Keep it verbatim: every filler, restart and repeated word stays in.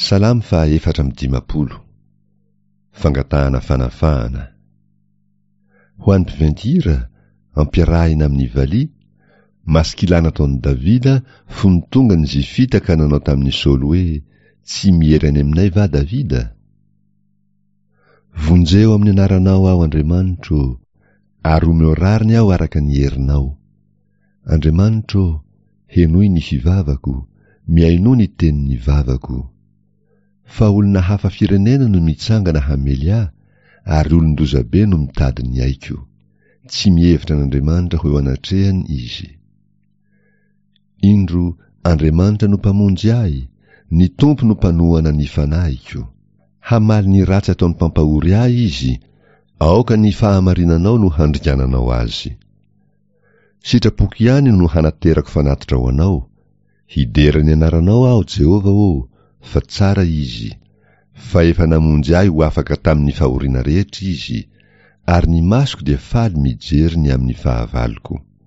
Salamy fa efatra amin'ny dimapolo. Fangatahana fanafahana. Ho an'ny mpiventy-hira ampiarahina amin'ny valia, masikilana ataon'i Davida fony tonga ny Zifita ka nanao tamin'ny Saoly hoe tsy mierany aminay va Davida? Vonjeo amin'ny anaranao aho Andriamanitro, ary omeo rariny aho araka ny herinao. Andriamanitro, henoy ny fivavako, miainoa ny tenin'ny vavako. Fa olona hafa firenena no mitsangana hamely ahy, ary olon-dozabe no mitady ny aiko. Tsy mihevitra n'Andriamanitra ho eo anatrehany izy. Indro Andriamanitra no mpamonjy ahy, ny Tompo no mpanohana ny fanahiko. Hamaly ny ratsy ataon'ny mpampahory ahy izy, aoka ny fahamarinanao no handrigananao azy. Sitrapoky ihany no hanaterako fanatitra ho anao. Hiderany anaranao aho Jehova o, fa tsara izy. Fa efa namonjy ahy ho afaka tamin'ny fahoriana rehetra izy, ary ny masoko dia faly mijery ny amin'ny fahavaloko.